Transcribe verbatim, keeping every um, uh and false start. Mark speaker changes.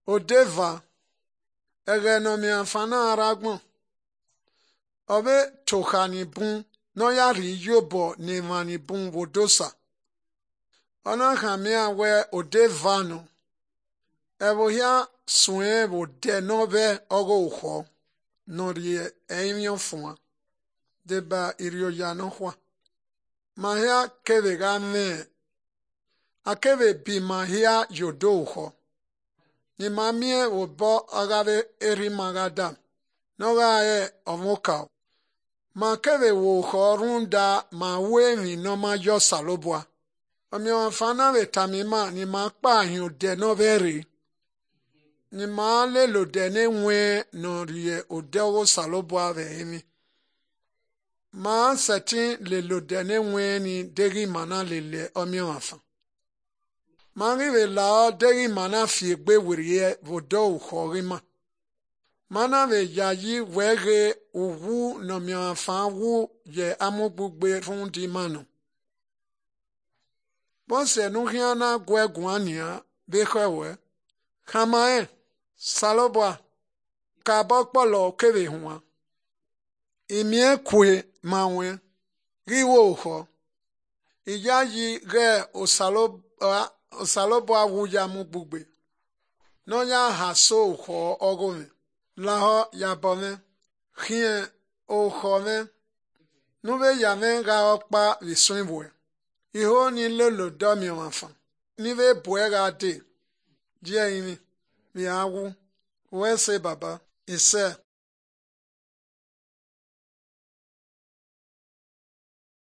Speaker 1: Odeva egenomia fana aragbon obe tokhani bun no yari yobo nevani bun vodosa ona khamia we odeva no evohia suen vo de nove ogo uho no rie emio fua deba irioya no hwa mahia keve game akeve bi mahia yodo uho ni mamie obo agave eri magada no ga e omoka ma keve wo horunda ma weni no ma yo salobwa omio fana ve tamima ni ma pa hin de no veri ni ma le lo de ne nwe no rie odewo salobwa ve emi ma setin le lo de ne nwe ni degi mana lele omio afa ma rive la degi mana fiegbe wirie vodo uhorima mana ve yayi wege uwu no mi afa wu ye amogbugbe rundi mano bonse nu hiana gwe guania behewe kamae salobwa ka bokpolo keve huwa imie kwe mawe riwo ho iyayi ge osalobwa osalobwa wu ya mugbugbe no ya haso ho ogome laho yabome hie ohome nube yame ga okpa viswinbwe iho ni lolo domi wafa nive buega de die imi mi awu wese baba ise